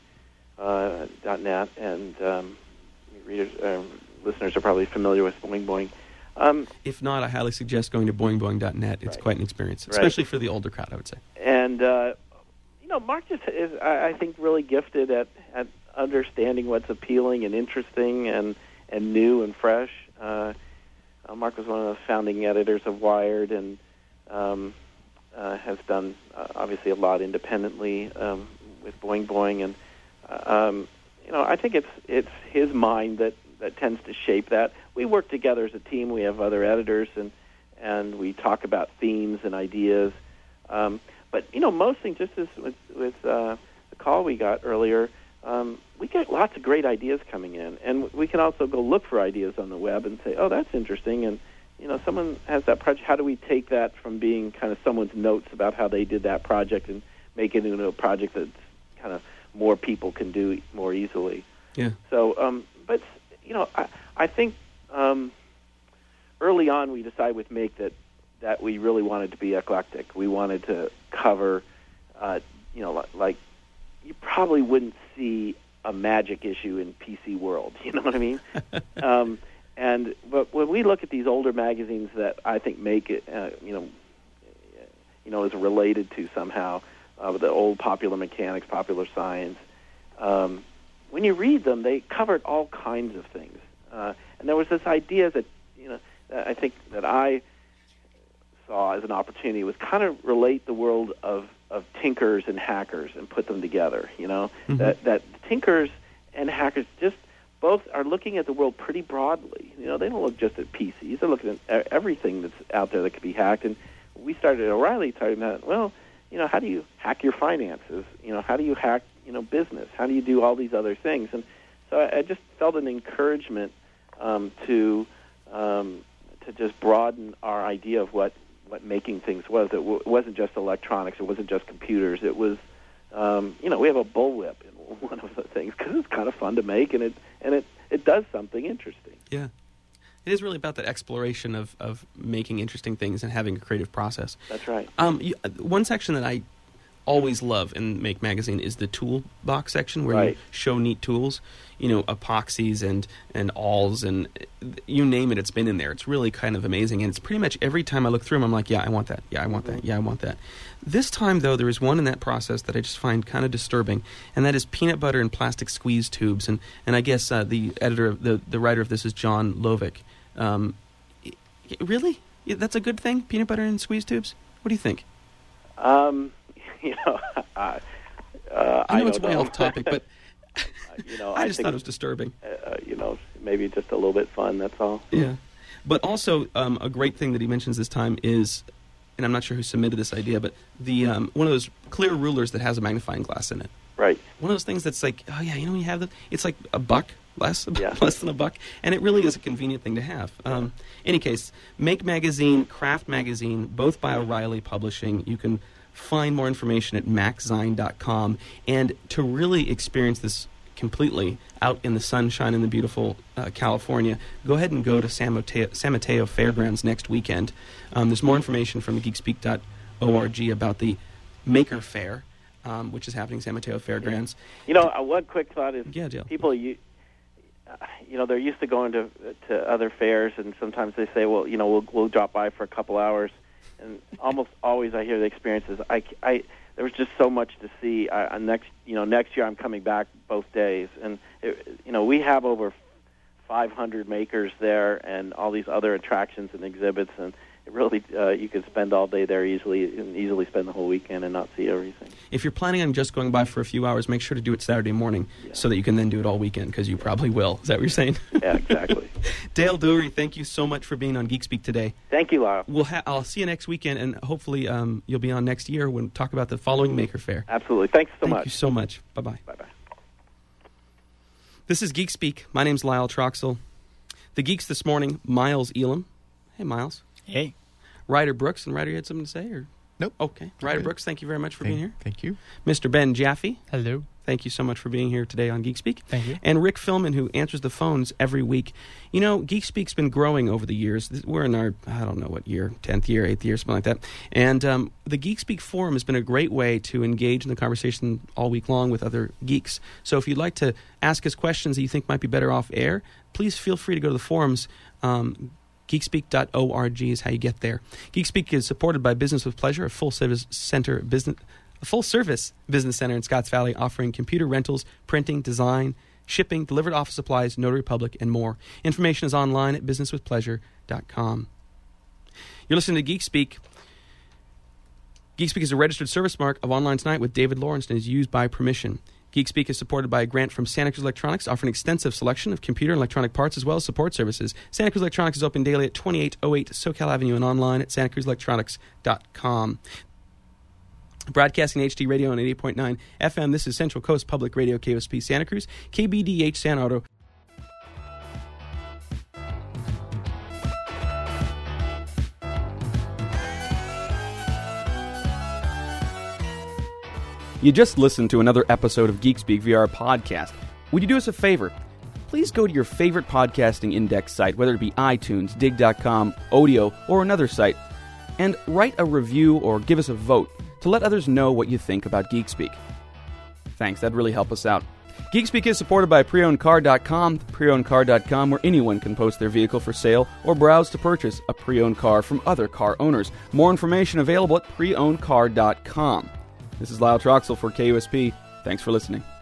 and listeners are probably familiar with BoingBoing. If not, I highly suggest going to boingboing.net. It's quite an experience, especially for the older crowd, I would say. And, Mark just is, I think, really gifted at understanding what's appealing and interesting and new and fresh. Mark was one of the founding editors of Wired and has done, obviously, a lot independently with BoingBoing. And, I think it's his mind that tends to shape that. We work together as a team. We have other editors, and we talk about themes and ideas. But mostly just as with the call we got earlier, we get lots of great ideas coming in, and we can also go look for ideas on the web and say, oh, that's interesting, and someone has that project. How do we take that from being kind of someone's notes about how they did that project and make it into a project that's kind of more people can do more easily? Yeah. So, but I think early on we decided with Make that we really wanted to be eclectic. We wanted to cover, like you probably wouldn't see a magic issue in PC World. You know what I mean? But when we look at these older magazines that I think Make it, is related to somehow the old Popular Mechanics, Popular Science. When you read them, they covered all kinds of things, and there was this idea that I think that I saw as an opportunity was kind of relate the world of tinkers and hackers and put them together. That tinkers and hackers just both are looking at the world pretty broadly. They don't look just at PCs; they're looking at everything that's out there that could be hacked. And we started at O'Reilly talking about, how do you hack your finances? How do you hack business? How do you do all these other things? And So I just felt an encouragement to just broaden our idea of what making things was. It wasn't just electronics. It wasn't just computers. It was, we have a bullwhip in one of the things because it's kind of fun to make, and it does something interesting. Yeah. It is really about that exploration of making interesting things and having a creative process. That's right. One section that I always love in Make Magazine is the toolbox section where Right. you show neat tools, epoxies and awls and you name it, it's been in there. It's really kind of amazing, and it's pretty much every time I look through them, I'm like, yeah, I want that. Yeah, I want that. Yeah, I want that. This time, though, there is one in that process that I just find kind of disturbing, and that is peanut butter and plastic squeeze tubes. And I guess the editor, the writer of this is John Lovick. Really? That's a good thing? Peanut butter and squeeze tubes? What do you think? I know it's don't way know. off topic, but I just think, thought it was disturbing. Maybe just a little bit fun, that's all. Yeah. But also, a great thing that he mentions this time is, and I'm not sure who submitted this idea, but the one of those clear rulers that has a magnifying glass in it. Right. One of those things that's like, oh yeah, you have it's like $1 less than $1, and it really is a convenient thing to have. Any case, Make Magazine, Craft Magazine, both by O'Reilly Publishing. You can find more information at maxzine.com, and to really experience this completely out in the sunshine in the beautiful California, go ahead and go to San Mateo Fairgrounds next weekend. There's more information from geekspeak.org about the Maker Fair, which is happening at San Mateo Fairgrounds. One quick thought is Dale. people, they're used to going to other fairs, and sometimes they say, well, we'll drop by for a couple hours, and almost always I hear the experiences. There was just so much to see. Next year I'm coming back both days, and we have over 500 makers there, and all these other attractions and exhibits, and it really you could spend all day there easily, and easily spend the whole weekend and not see everything. If you're planning on just going by for a few hours, make sure to do it Saturday morning so that you can then do it all weekend, because you probably will. Is that what you're saying? Yeah, exactly. Dale Dewey, thank you so much for being on Geek Speak today. Thank you, Lyle. I'll see you next weekend, and hopefully you'll be on next year when we talk about the following Maker Fair. Absolutely. Thanks so much. Thank you so much. Bye-bye. Bye-bye. This is Geek Speak. My name's Lyle Troxell. The Geeks this morning, Miles Elam. Hey, Miles. Hey. Ryder Brooks. And Ryder, you had something to say? Or? Nope. Okay. Ryder Brooks, thank you very much for being here. Thank you. Mr. Ben Jaffe. Hello. Thank you so much for being here today on Geek Speak. Thank you. And Rick Philman, who answers the phones every week. Geek Speak's been growing over the years. We're in our, I don't know what year, 10th year, 8th year, something like that. And the Geek Speak forum has been a great way to engage in the conversation all week long with other geeks. So if you'd like to ask us questions that you think might be better off air, please feel free to go to the forums. Geekspeak.org is how you get there. Geek Speak is supported by Business with Pleasure, a full-service business center in Scotts Valley offering computer rentals, printing, design, shipping, delivered office supplies, Notary Public, and more. Information is online at businesswithpleasure.com. You're listening to Geek Speak. Geek Speak is a registered service mark of Online Tonight with David Lawrence and is used by permission. Geek Speak is supported by a grant from Santa Cruz Electronics, offering an extensive selection of computer and electronic parts as well as support services. Santa Cruz Electronics is open daily at 2808 SoCal Avenue and online at santacruzelectronics.com. Broadcasting HD Radio on 88.9 FM, this is Central Coast Public Radio, KOSP Santa Cruz, KBDH San Otto. You just listened to another episode of Geek Speak via our podcast. Would you do us a favor? Please go to your favorite podcasting index site, whether it be iTunes, Dig.com, Odeo, or another site, and write a review or give us a vote to let others know what you think about Geek Speak. Thanks, that'd really help us out. Geek Speak is supported by PreOwnedCar.com, PreOwnedCar.com, where anyone can post their vehicle for sale or browse to purchase a pre-owned car from other car owners. More information available at PreOwnedCar.com. This is Lyle Troxell for KUSP. Thanks for listening.